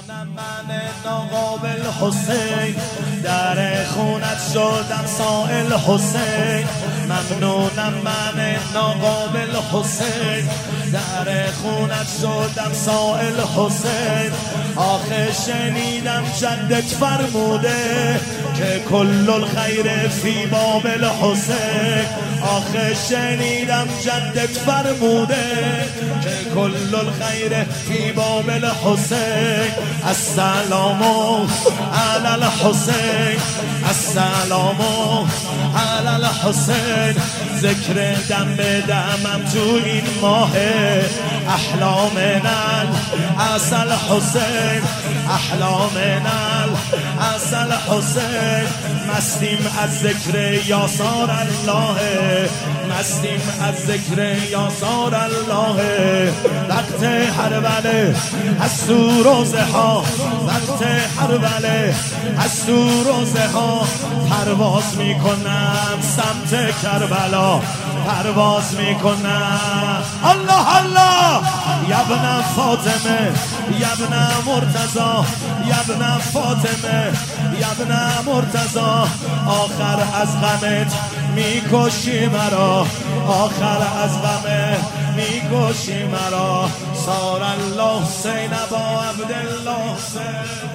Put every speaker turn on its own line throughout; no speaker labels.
من ناقابل حسین، در خونت شدم سائل حسین. ممنونم من ناقابل حسین، در خونت شدم سائل حسین. آخه شنیدم جدت فرموده که کل الخیر فی بابل حسین. آخه شنیدم جدت فرموده که کل الخیر فی بابل حسین. السلام علی الحسین، السلام علی الحسین. ذکر دم به دمم تو این ماه، احلام نل اصل حسین، احلام نل اصل حسین. مستیم از ذکر یاسار الله، مستیم از ذکر یاسار الله. وقت هربله از تو روزه ها، وقت هربله از تو روزه ها. پرواز میکنم سمت کربلا، پرواز میکنم. الله الله یبن فاطمه، یبن مرتضی، یبن فاطمه، یبن مرتضی. آخر از غمت میکشی مرا، آخر از غمت میکشی مرا. صار الله حسین با عبدالله حسین،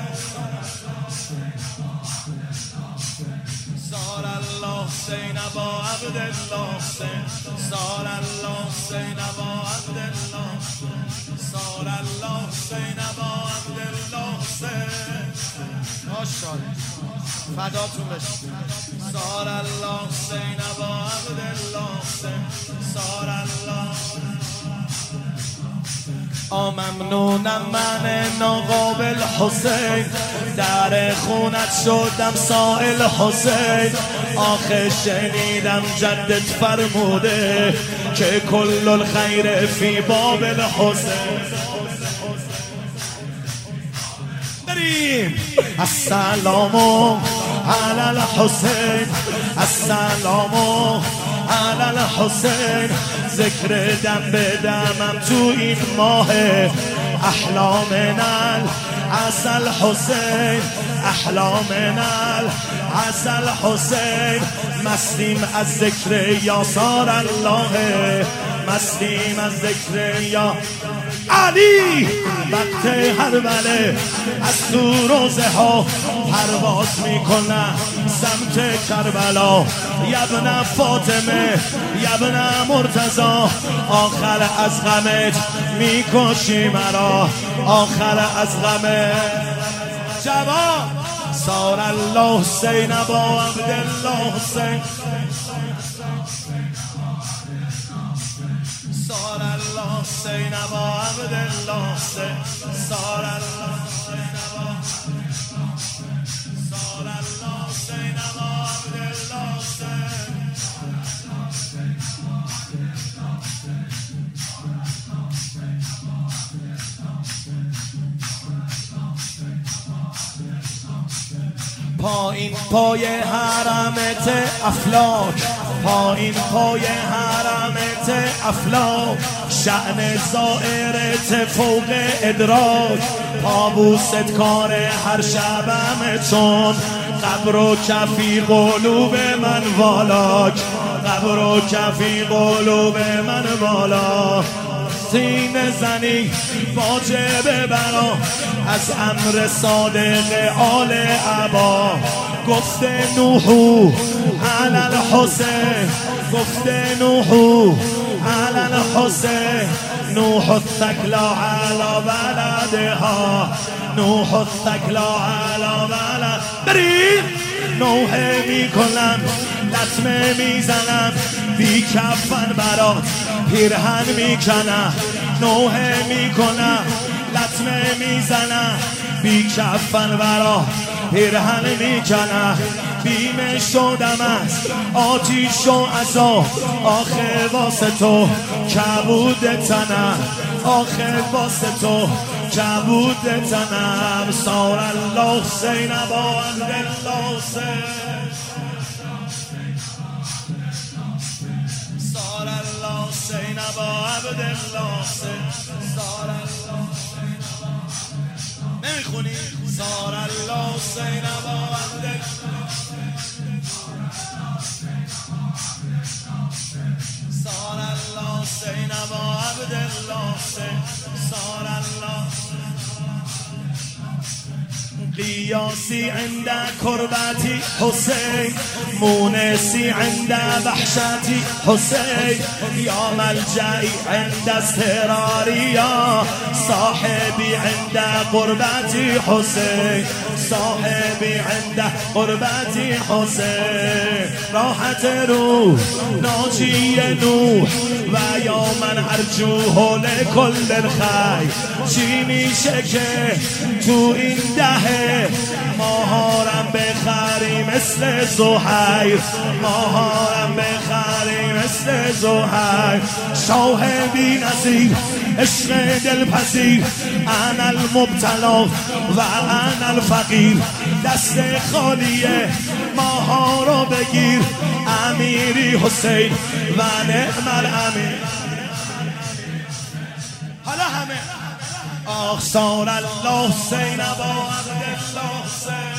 صار الله حسین با عبدالله حسین، صار الله حسین با عبدالله، صار الله حسین با عبدالله حسین. ماشاءالله فداتون بشه. صار الله حسین با عبدالله حسین، صار الله. ممنونم من ناقابل حسین، در خونت شدم سائل حسین. آخه شنیدم جدت فرموده که کل الخیر فی بابل حسین. بریم السلام علی الحسین، السلام علی الحسین. ذکر دم به دمم تو این ماه، احلام نل اصل حسین، احلام نل اصل حسین. مستیم از ذکر یاسار الله، مستیم از ذکر یا علی. وقت هربله از تو روزه ها، پرواز میکنم سمت کربلا. یبن فاطمه، یبن مرتضی. آخر از غمت میکشی مرا، آخر از غمت. جواب صار الله حسین با عبدالله حسین، صار الله حسین با عبدالله حسین، صار الله حسین با، صار الله حسین با عبدالله حسین. پایین پای حرمت افلاک، پایین پای حرمت افلاک. شأن زائرت فوق ادراک، طاووست کار هر شبم چون. قبر و کفی قلوب من والاک، قبر و کفی قلوب من والاک. سینه زنی واجب برا از امر صادق آل عبا. گفته نوحو علی الحسین، گفته نوحو علی الحسین. نوح الثکلا علی ولدها، نوح الثکلا علی ولد. بریم نوحه میکنم، لطمه میزنم، بی کفن برات پیرهن میکنم. نوحه میکنم، لطمه میزنم، بی کفن برات پیرهن میکنم. بیمه شدم از آتیش و عذاب، آخه واسه تو کبود تنم، آخه واسه تو کبود تنم. صار الله حسین با عبدالله حسین، صار الله حسین با عبدالله حسین، صار الله. بخونی سار الله حسین ابا عبدالله سار الله حسین ابا عبدالله سار الله قياسي عند كربتي حسين مونسي عند وحشتي حسين يا ملجئي عند اضطراري يا صاحبي عند قربتي حسين صاحبي عند قربتي حسين راحت روح ناجي نوح و یا من ارجوه لكل الخير چی میشه که تو این دهه ماهارم بخری مثل زهیر ماهارم بخری مثل زهیر شاه بی نظیر عشق دلپذیر انا المبتلا و انا الفقیر دست خالیه ماها رو بگیر امیری حسین و نعم الامیر حالا همه آخ سار الله حسین ابا عبدالله حسین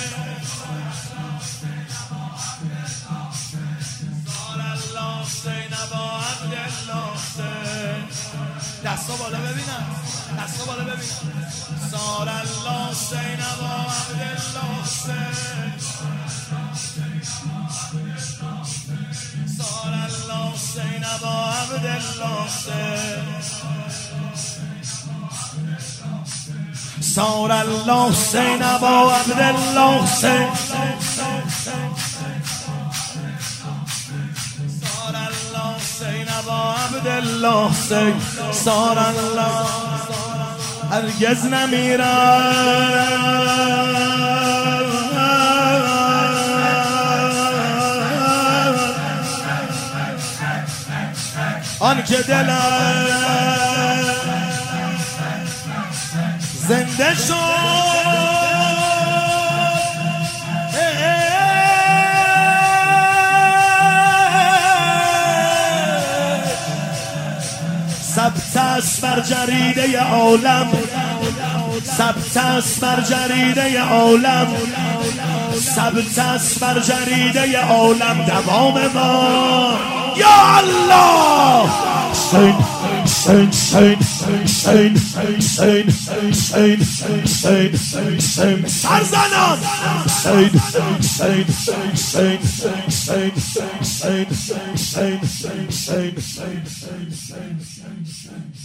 سار الله حسین ابا عبدالله حسین دستا بالا ببینم دستا بالا ببینم سار الله حسین ابا عبدالله حسین سار الله حسین ابا عبدالله حسین سار الله حسین ابا عبدالله حسین سار الله حسین ابا عبدالله حسین سار الله هرگز نمیرم آن که دلم زنده شد ثبت است بر جریده عالم ثبت است بر جریده عالم ثبت است بر جریده عالم دوام ما یا الله حسین حسین حسین حسین حسین حسین حسین حسین سرزنان حسین حسین حسین حسین حسین حسین حسین حسین